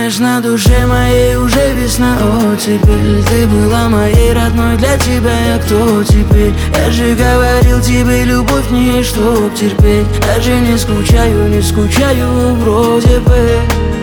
Знаешь, на душе моей уже весна, оттепель. Ты была моей родной, для тебя я кто теперь? Я же говорил тебе, любовь не чтоб терпеть. Даже не скучаю, вроде бы.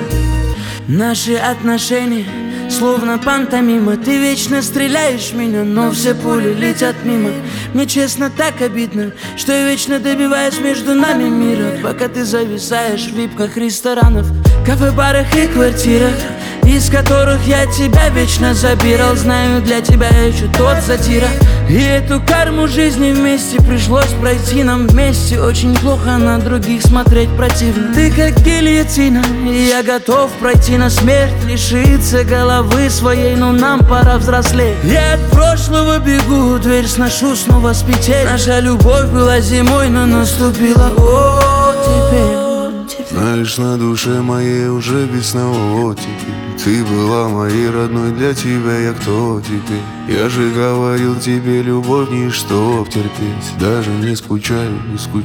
Наши отношения словно пантомима. Ты вечно стреляешь в меня, но все пули летят мимо. Мне честно так обидно, что я вечно добиваюсь между нами мира, пока ты зависаешь в випках ресторанов, кафе-барах и квартирах, из которых я тебя вечно забирал. Знаю, для тебя я еще тот сатира. И эту карму жизни вместе пришлось пройти нам вместе. Очень плохо на других смотреть противно. Ты как гильотина, и я готов пройти на смерть, лишиться головы своей, но нам пора взрослеть. Я от прошлого бегу, дверь сношу снова с петель. Наша любовь была зимой, но наступила оттепель. Знаешь, на душе моей уже весна, оттепель. Ты была моей родной, для тебя я кто теперь? Я же говорил тебе, любовь не чтоб терпеть. Даже не скучаю,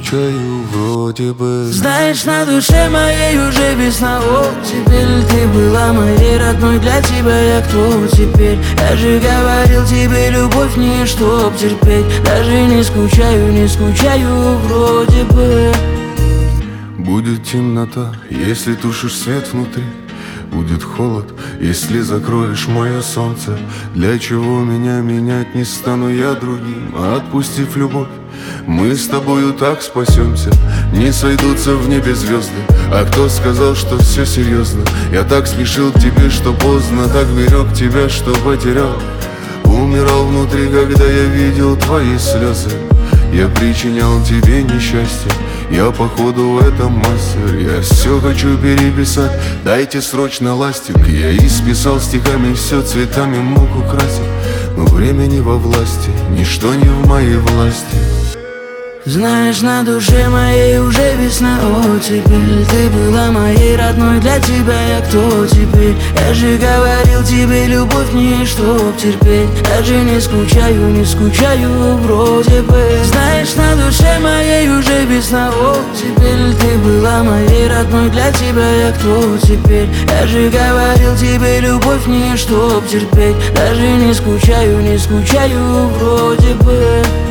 вроде бы. Знаешь, на душе моей уже весна, оттепель. Ты была моей родной, для тебя я кто теперь? Я же говорил тебе, любовь не чтоб терпеть. Даже не скучаю, вроде бы. Будет темнота, если тушишь свет внутри. Будет холод, если закроешь мое солнце. Для чего меня менять, не стану я другим. А отпустив любовь, мы с тобою так спасемся. Не сойдутся в небе звезды. А кто сказал, что все серьезно? Я так спешил к тебе, что поздно. Так берег тебя, что потерял. Умирал внутри, когда я видел твои слезы. Я причинял тебе несчастье. Я походу в этом мастер. Я все хочу переписать, дайте срочно ластик. Я исписал стихами, все цветами мог украсить. Но время не во власти, ничто не в моей власти. Знаешь, на душе моей уже весна, оттепель. Ты была моей родной, для тебя я кто теперь? Я же говорил тебе, любовь не чтоб терпеть. Даже не скучаю, вроде бы. Знаешь, на душе моей уже весна, оттепель. Ты была моей родной, для тебя я кто теперь? Я же говорил тебе, любовь не чтоб терпеть. Даже не скучаю, вроде бы.